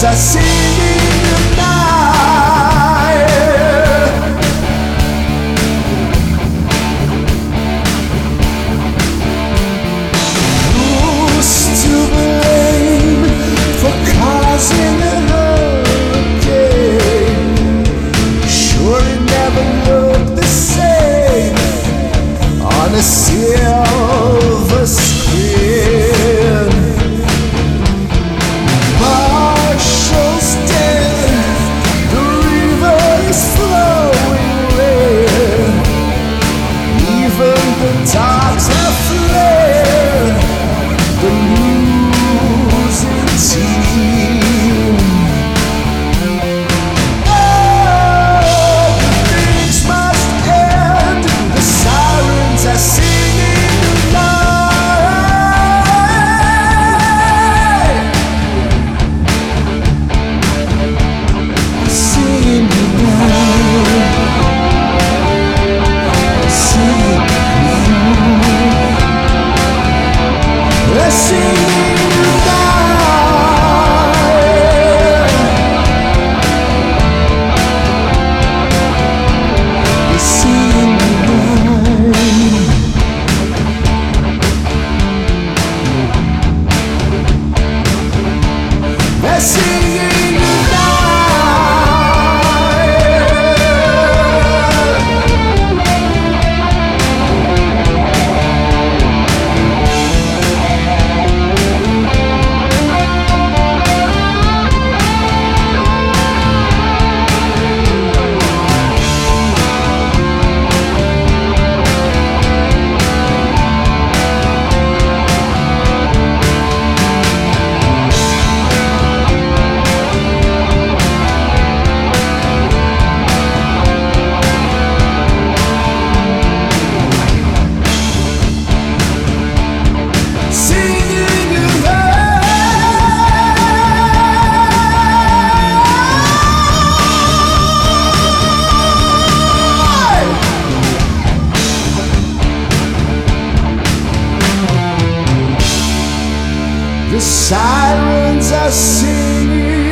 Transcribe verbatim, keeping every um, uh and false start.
are singing tonight. Who's to blame for causing a hurricane? Sure, it never looked the same on a silver screen. Marshall's dead, the river is flowing red. Even the dogs have fled, the losing team. Oh, things must end, the sirens are singing tonight. Singing tonight. Singing tonight. They're singing tonight. They're singing tonight. They're singing the sirens are singing.